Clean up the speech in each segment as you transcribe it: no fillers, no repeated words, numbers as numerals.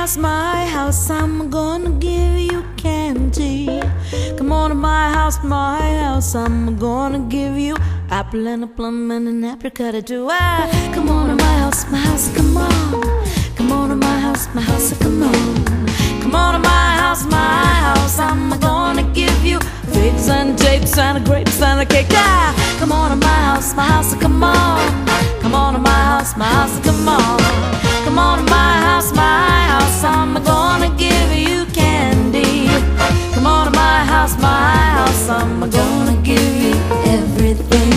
house, I'm gonna give you candy. Come on to my house, I'm gonna give you apple and a plum and an apricot too. Ah, come on to my house, come on. Come on to my house, come on. Come on to my house, I'm gonna give you figs and dates and grapes and a cake. Ah, come on to my house, come on. Come on to my house, come on. Come on to my house, I'm gonna give you candy. Come on to my house, I'm gonna give you everything.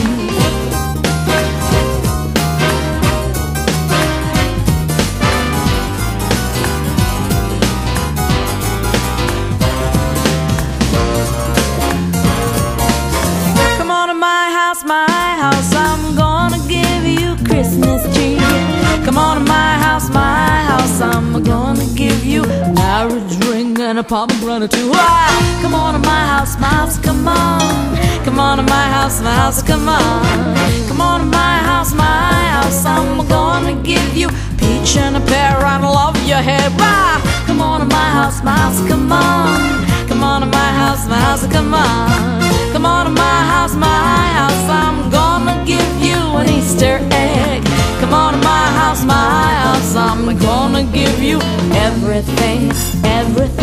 Come on to my house, I'm gonna give you Christmas tree. Come on to my house, I'm gonna give you marriage ring and a pomegranate too. Ah, come on to my house, come on. Come on to my house, come on. Come on to my house, I'm gonna give you peach and a pear and love your hair. Ah, come on to my house, come on. Come on to my house, come on. Come on to my house, I'm gonna give you an Easter egg. Come on to my house, I'm gonna give you everything, everything.